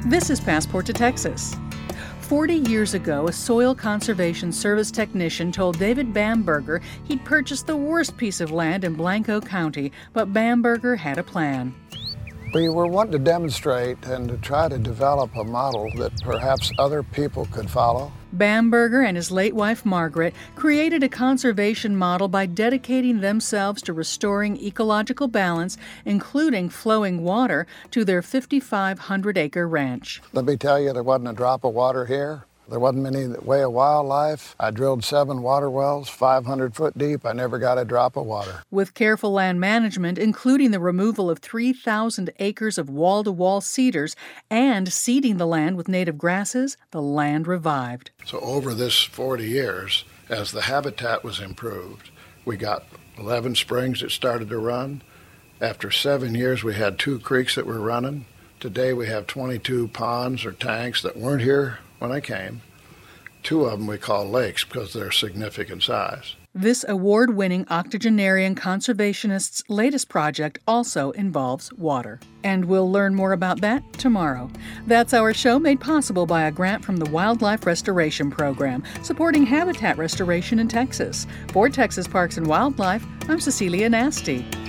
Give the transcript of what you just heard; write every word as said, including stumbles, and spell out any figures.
This is Passport to Texas. Forty years ago, a Soil Conservation Service technician told David Bamberger he'd purchased the worst piece of land in Blanco County, but Bamberger had a plan. We were wanting to demonstrate and to try to develop a model that perhaps other people could follow. Bamberger and his late wife Margaret created a conservation model by dedicating themselves to restoring ecological balance, including flowing water, to their fifty-five hundred acre ranch. Let me tell you, there wasn't a drop of water here. There wasn't any way of wildlife. I drilled seven water wells, five hundred foot deep. I never got a drop of water. With careful land management, including the removal of three thousand acres of wall-to-wall cedars and seeding the land with native grasses, the land revived. So over this forty years, as the habitat was improved, we got eleven springs that started to run. After seven years, we had two creeks that were running. Today, we have twenty-two ponds or tanks that weren't here when I came. Two of them we call lakes because they're significant size. This award-winning octogenarian conservationist's latest project also involves water. And we'll learn more about that tomorrow. That's our show, made possible by a grant from the Wildlife Restoration Program, supporting habitat restoration in Texas. For Texas Parks and Wildlife, I'm Cecilia Nasty.